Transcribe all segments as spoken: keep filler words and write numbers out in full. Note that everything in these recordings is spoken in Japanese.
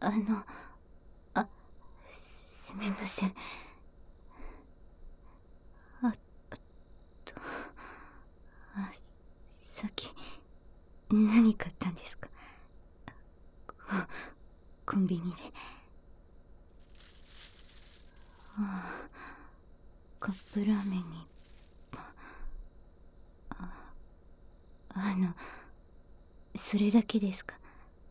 あの、あ、すみません。あ、あと、あ、さっき、何買ったんですか？ココンビニで。ああ、カップラーメンにパン。あ、あの、それだけですか？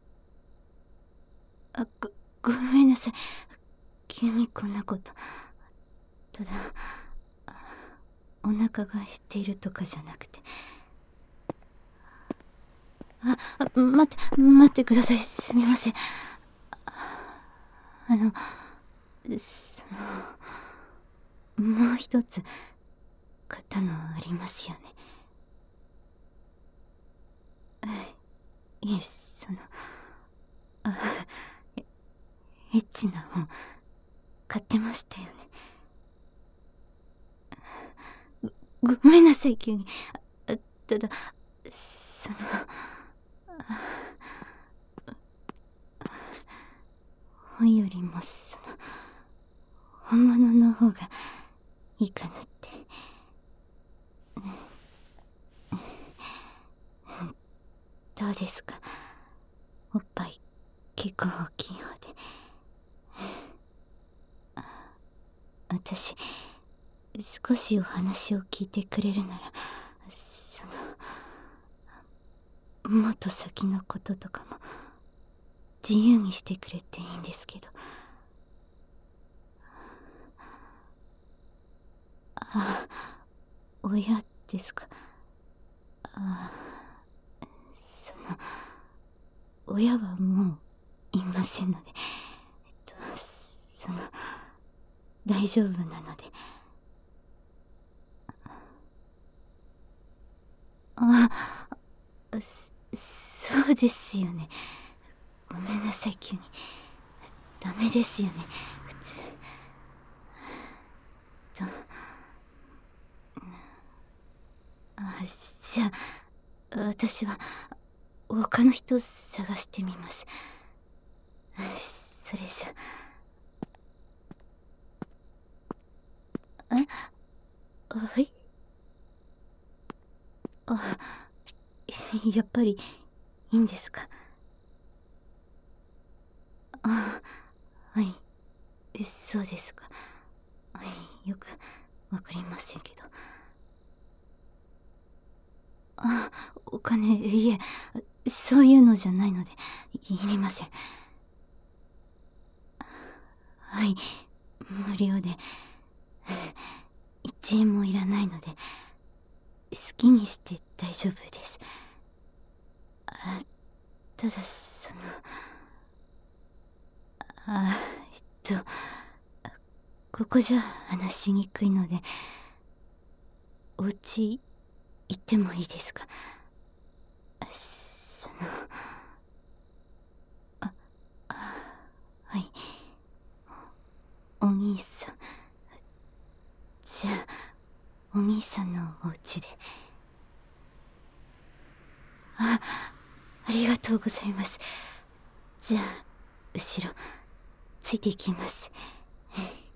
あ、ご、ごめんなさい。急にこんなこと。ただ、お腹が減っているとかじゃなくて。あ、あ、待って、待ってください。すみません。あの、その、もう一つ、買ったのありますよね。いえ、その、あ、エエッチな本、買ってましたよね。ご、ごめんなさい、急に。あ、ただ、その、本よりも、その、本物の方がいいかなって。どうですか？おっぱい結構大きい方で。私、少しお話を聞いてくれるなら、その、もっと先のこととかも自由にしてくれていいんですけど。あ、親ですか？あ、その、親はもういませんので、えっと、その、大丈夫なので。あ、そ、そうですよね。ごめんなさい、急に。ダメですよね、普通。と、あ、じゃあ、私は、他の人探してみます。それじゃ。あ、はい。あ、やっぱりいいんですか？あ、はい。そうですか。はい、よくわかりませんけど。あ、お金、いえ、そういうのじゃないので、いりません。はい、無料で、一円もいらないので、好きにして大丈夫です。あ、ただ、その、あ、えっと、ここじゃ話しにくいので、お家行ってもいいですか？その、あ、あ、はい。お兄さん。じゃあ、お兄さんのお家で。あ、ありがとうございます。じゃあ、後ろ、ついていきます。